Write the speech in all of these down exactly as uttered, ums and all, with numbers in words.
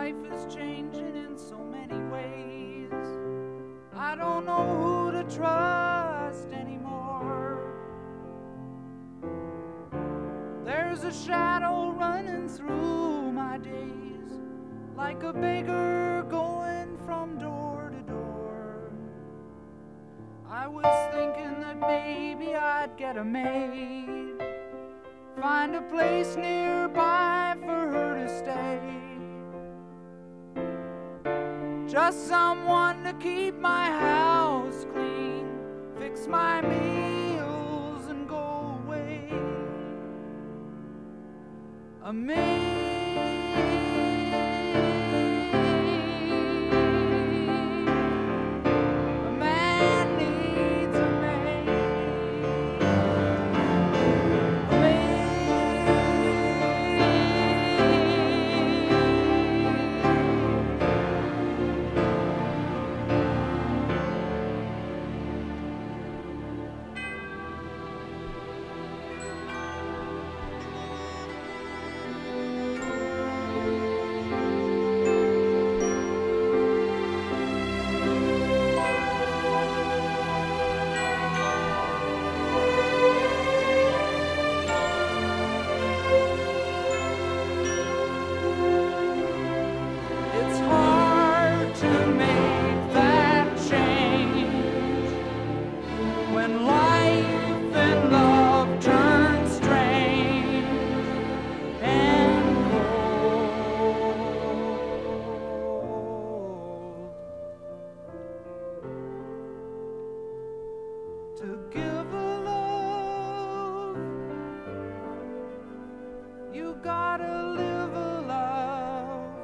life is changing in so many ways. I don't know who to trust anymore. There's a shadow running through my days, like a beggar going from door to door. I was thinking that maybe I'd get a maid, find a place nearby for her to stay, just someone to keep my house clean, fix my meals and go away. A maid. To give a love, you gotta live a love.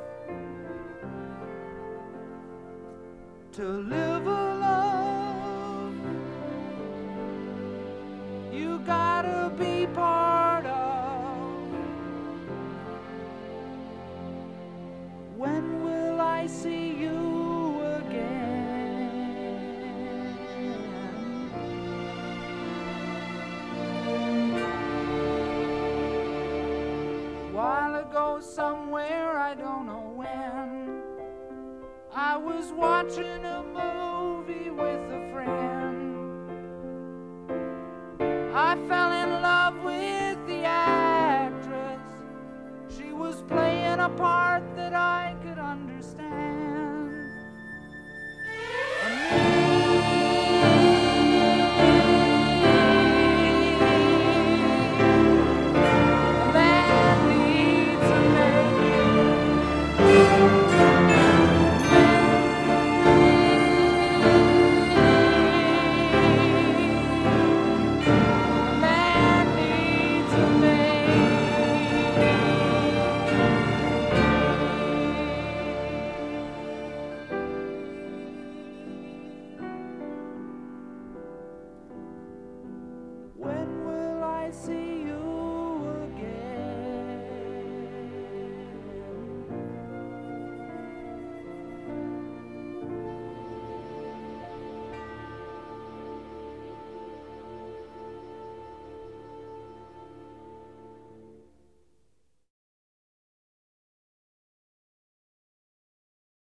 To live a love, you gotta be part of. When will I see you again? While ago, somewhere, I don't know when, I was watching a movie with a friend. I fell in